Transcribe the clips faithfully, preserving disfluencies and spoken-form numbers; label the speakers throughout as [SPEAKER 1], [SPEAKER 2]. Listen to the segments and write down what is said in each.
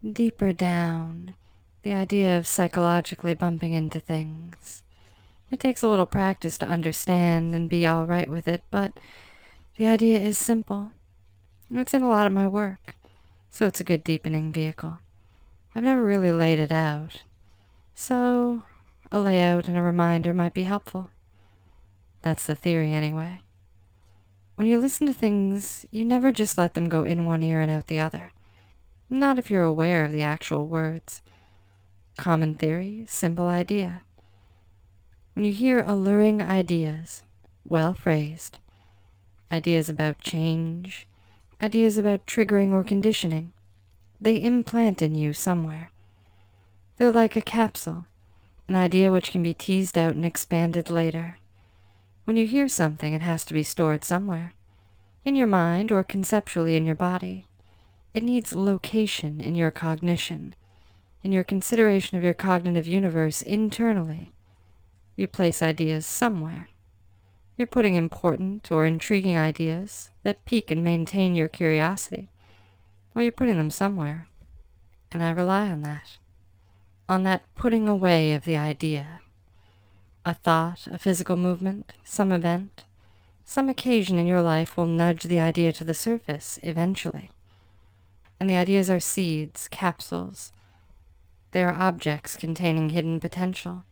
[SPEAKER 1] deeper down, the idea of psychologically bumping into things. It takes a little practice to understand and be all right with it, but the idea is simple. It's in a lot of my work, so it's a good deepening vehicle. I've never really laid it out, so a layout and a reminder might be helpful. That's the theory anyway. When you listen to things, you never just let them go in one ear and out the other. Not if you're aware of the actual words. Common theory, simple idea. When you hear alluring ideas, well phrased, ideas about change, ideas about triggering or conditioning, they implant in you somewhere. They're like a capsule, an idea which can be teased out and expanded later. When you hear something, it has to be stored somewhere, in your mind or conceptually in your body. It needs location in your cognition, in your consideration of your cognitive universe internally. You place ideas somewhere. You're putting important or intriguing ideas that pique and maintain your curiosity. Well, you're putting them somewhere, and I rely on that. On that putting away of the idea. A thought, a physical movement, some event, some occasion in your life will nudge the idea to the surface eventually. And the ideas are seeds, capsules. They are objects containing hidden potential.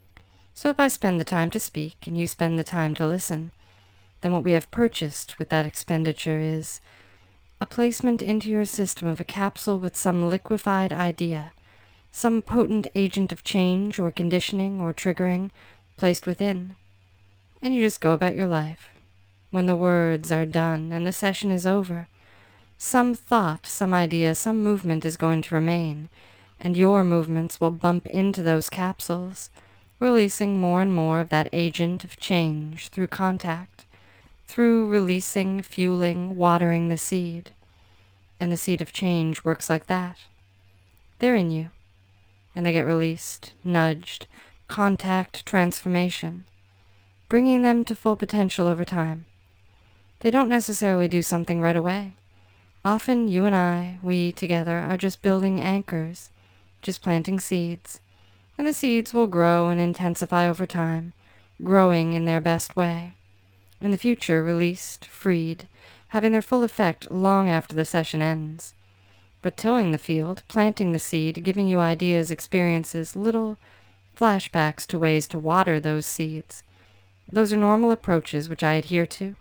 [SPEAKER 1] So if I spend the time to speak and you spend the time to listen, then what we have purchased with that expenditure is a placement into your system of a capsule with some liquefied idea, some potent agent of change or conditioning or triggering placed within. And you just go about your life. When the words are done and the session is over, some thought, some idea, some movement is going to remain, and your movements will bump into those capsules, releasing more and more of that agent of change through contact, through releasing, fueling, watering the seed. And the seed of change works like that. They're in you, and they get released, nudged, contact, transformation, bringing them to full potential over time. They don't necessarily do something right away. Often you and I, we together, are just building anchors, just planting seeds, and the seeds will grow and intensify over time, growing in their best way. In the future, released, freed, having their full effect long after the session ends. But tilling the field, planting the seed, giving you ideas, experiences, little flashbacks to ways to water those seeds. Those are normal approaches which I adhere to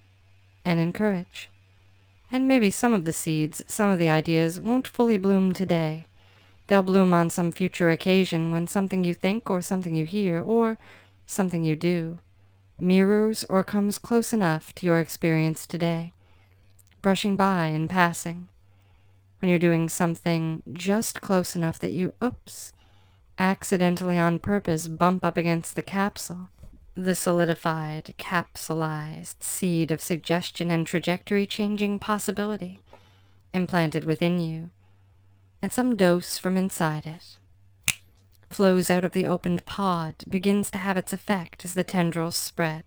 [SPEAKER 1] and encourage. And maybe some of the seeds, some of the ideas won't fully bloom today. They'll bloom on some future occasion when something you think or something you hear or something you do mirrors or comes close enough to your experience today, brushing by in passing. When you're doing something just close enough that you, oops, accidentally on purpose bump up against the capsule, the solidified, capsulized seed of suggestion and trajectory-changing possibility implanted within you, and some dose from inside it flows out of the opened pod, begins to have its effect as the tendrils spread.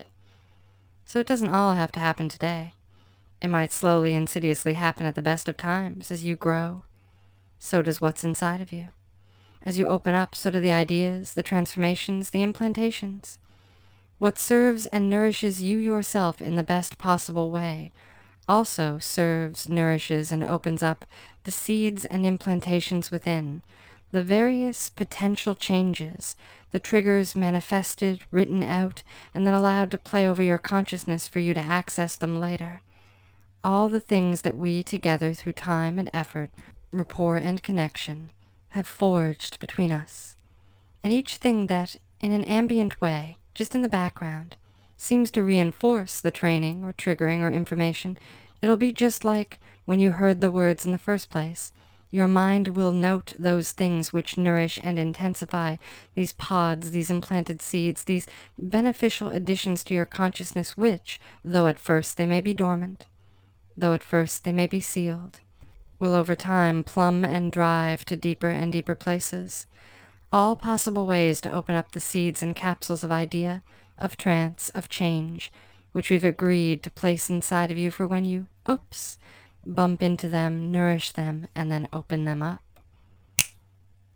[SPEAKER 1] So it doesn't all have to happen today. It might slowly, insidiously happen at the best of times as you grow. So does what's inside of you. As you open up, so do the ideas, the transformations, the implantations. What serves and nourishes you yourself in the best possible way also serves, nourishes, and opens up the seeds and implantations within, the various potential changes, the triggers manifested, written out, and then allowed to play over your consciousness for you to access them later. All the things that we together through time and effort, rapport and connection, have forged between us. And each thing that, in an ambient way, just in the background, seems to reinforce the training or triggering or information, it'll be just like when you heard the words in the first place. Your mind will note those things which nourish and intensify these pods, these implanted seeds, these beneficial additions to your consciousness which, though at first they may be dormant, though at first they may be sealed, will over time plumb and drive to deeper and deeper places. All possible ways to open up the seeds and capsules of idea, of trance, of change, which we've agreed to place inside of you for when you, oops, bump into them, nourish them, and then open them up.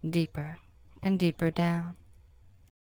[SPEAKER 1] deeper and deeper down.